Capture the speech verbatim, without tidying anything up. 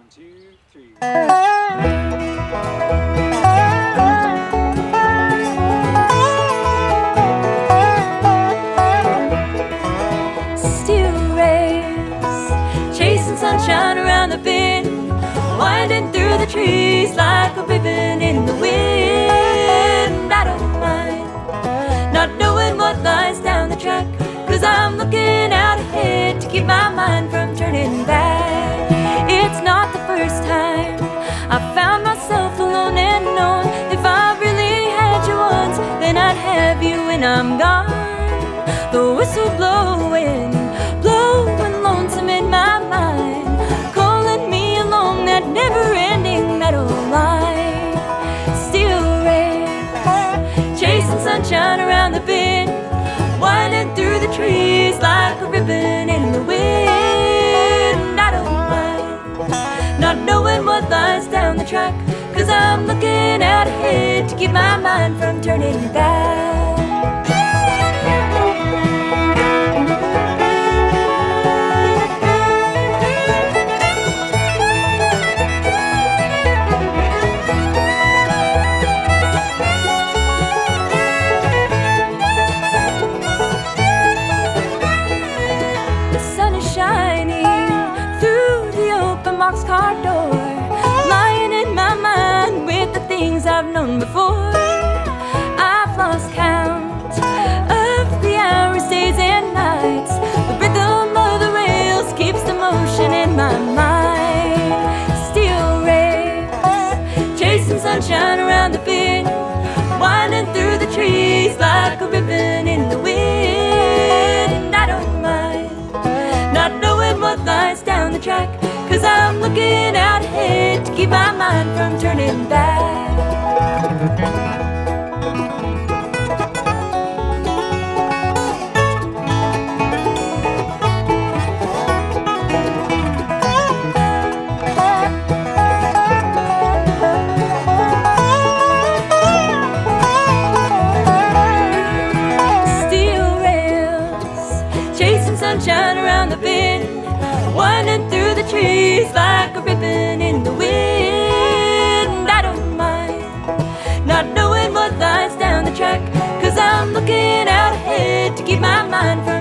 two, three. Steel rays, chasing sunshine around the bend, winding through the trees like a ribbon in the wind. I don't mind not knowing what lies down the track, 'cause I'm looking out ahead to keep my mind from turning back. It's not the first time I found myself alone and known. If I really had you once, then I'd have you when I'm gone. The whistle blowing, blowing lonesome in my mind, calling me along that never-ending metal line. Steel rays, chasing sunshine around the bend, winding through the trees like a ribbon in the wind. I don't mind not knowing what lies down the track, 'cause I'm looking out ahead to keep my mind from turning back. Boxcar door, lying in my mind with the things I've known before. I've lost count of the hours, days and nights. The rhythm of the rails keeps the motion in my mind. Steel rays, chasing sunshine around the bend, winding through the trees like a ribbon in the wind. I don't mind not knowing what lies down the track, 'cause I'm looking out ahead to keep my mind from turning back. Steel rails, chasing sunshine around the bend, winding through the trees like a ribbon in the wind. I don't mind not knowing what lies down the track, 'cause I'm looking out ahead to keep my mind from